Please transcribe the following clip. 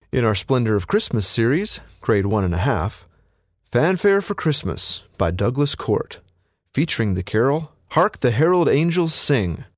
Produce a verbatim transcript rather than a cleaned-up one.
In our Splendor of Christmas series, grade one and a half, Fanfare for Christmas by Douglas Court, featuring the carol Hark the Herald Angels Sing